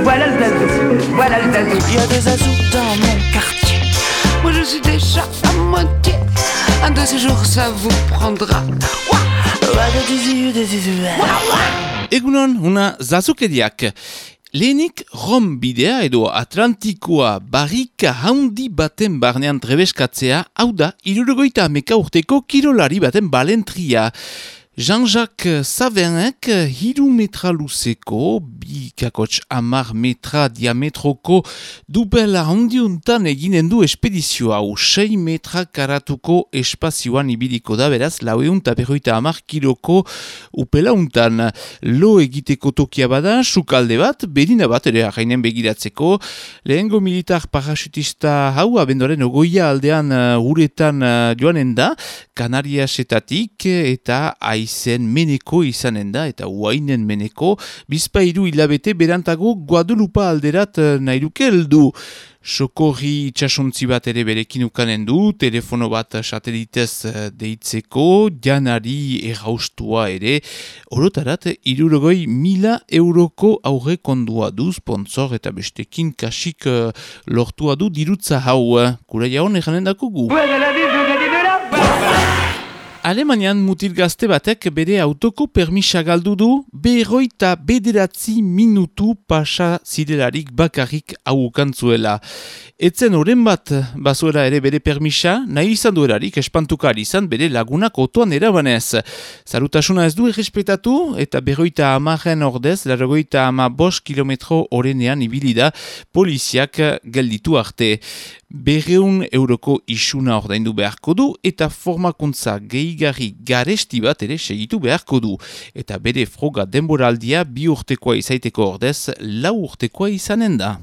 voilà le zazou, voilà le zazou. Il y a des zazous dans mon quartier. Moi je suis déjà à moitié. Un de ces jours ça vous prendra. Egunon, una zazukeriak. Lehenik Rom bidea edo Atlantikoa barrika haundi baten barnean trebeskatzea, hau da, 70 urteko kirolari baten balentria. Jean-Jacques Savernek 3 metra luzeko, 2,10 metra diametroko dupela handiuntan eginen du espedizio hau. 6 metra karatuko espazioan ibiliko da, beraz, 450 kiloko upelauntan. Lo egiteko tokia bada, sukalde bat, berina bat ere arrainen begiratzeko. Lehengo militar parachutista hau, abendoren ogoia aldean uretan joanen da, Kanariasetatik eta aizen meneko izanen da, eta uainen meneko, bizpairu hilabete berantago Guadalupa alderat nahiruke heldu. Sokorri itxasontzi bat ere berekin ukanen du, telefono bat satelitez deitzeko, janari erraustua ere, orotarat 60.000 euroko aurre kondua du, sponsor eta bestekin kasik lortua du dirutza hau. Kura jaun eganen dako gu. Alemanian mutil gazte batek bere autoko permisa galdu du, 59 minutu pasa zirelarik bakarrik hau ukantzuela. Etzen oren bat bazuela ere bere permisa, nahi izan duerarik espantukari izan bere lagunak otoan erabanez. Zarutasuna ez du errespetatu eta 50 ordez, 55 kilometro orenean ibili da poliziak gelditu arte. 200 euroko isuna ordaindu beharko du eta formakuntza gehigarri garesti bat ere segitu beharko du. Eta bere froga denboraldia 2 urtekoa izaiteko ordez 4 urtekoa izanen da.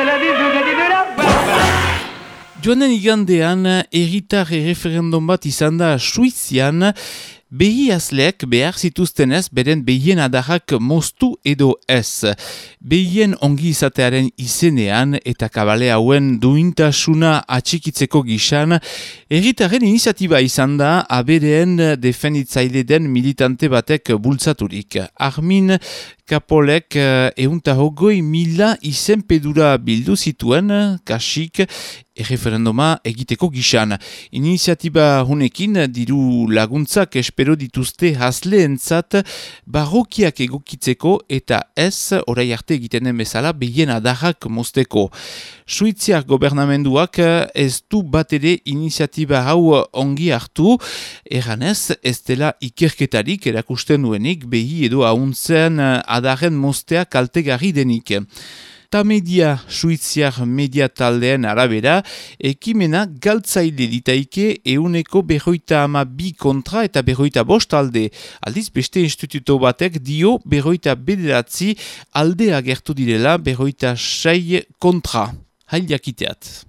Joanen igandean herritar referendum bat izan da Suizian. Behi azleak behar zituztenez beren behien adarrak moztu edo ez. Behien ongi izatearen izenean eta kabale hauen duintasuna atxikitzeko gisan, herritaren iniziatiba izan da abereen defenditzaile den militante batek bultzaturik. Armin Kapolek 120.000 izenpedura bildu zituen, kasik, erreferenduma egiteko gisan. Iniziatiba hunekin diru laguntzak espero dituzte hazleentzat barrokiak egokitzeko eta ez orai arte egitenen bezala behien adarrak mozteko. Suiziar gobernamenduak ez du bat ere iniziatiba hau ongi hartu, erranez ez dela ikerketarik erakusten duenik behi edo ahuntzen adarren moztea kaltegarri denik. Tamedia Suiziar media taldeen arabera, ekimena galtzaile ditaike 152 kontra eta 5 alde. Aldiz beste instituto batek dio 59 alde agertu direla 56 kontra. Hail jakiteat.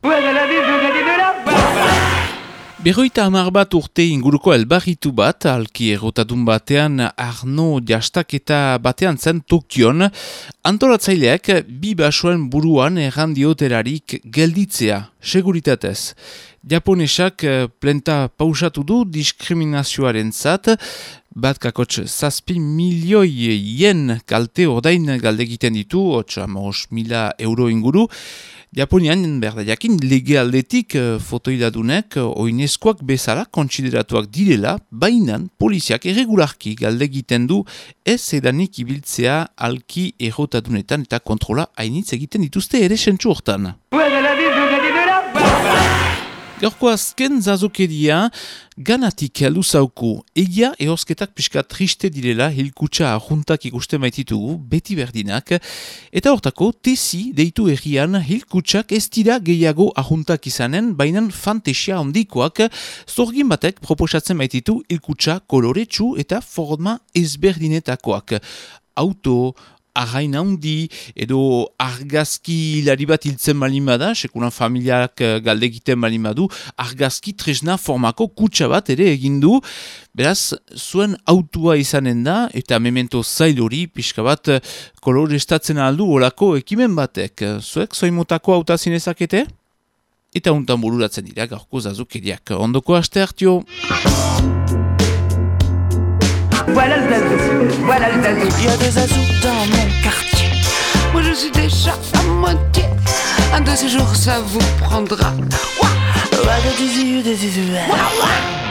50 urte inguruko elbarritu bat, alki errotadun batean Arno jastaketa batean zen Tokion, antolatzaileak 2 basoen buruan errandioterarik gelditzea, seguritatez. Japonesak plenta pausatu du diskriminazioaren zat, bat kakotx 7 milioi yen kalte ordain galdegiten ditu, 5.000 euro inguru. Japonian, berda jakin, lege aldetik fotoidadunek oinezkoak bezala kontsideratuak direla, bainan poliziak erregularki galdegiten du ez edanik ibiltzea alki errotadunetan eta kontrola hainitz egiten dituzte ere sentsu hortan. Gaurko azken zazokeria ganatik heldu zauku. Egia ehozketak pixka triste direla hilkutsa ahuntak ikusten baititugu, beti berdinak. Eta hortako, tesi deitu herrian hilkutsak ez dira gehiago ahuntak izanen, bainan fantasia handikoak zorgin batek proposatzen baititu hilkutsa koloretsu eta forma ezberdinetakoak. Auto, arrain handi, edo argazki hilari bat hiltzen balimada, sekulan familiak galde egiten balimadu, argazki tresna formako kutsa bat ere egindu, beraz, zuen autua izanen da, eta memento zail hori, pixka bat, kolorestatzen aldu olako ekimen batek. Zuek, zoimotako auta zinezakete? Eta untan bururatzen dira gaurko zazukeriak. Ondoko aste hartio! Voilà le zazou, voilà le zazou. Il y a des zazous dans mon quartier. Moi je suis déjà à moitié. Un de ces jours ça vous prendra. Ouah, ouah,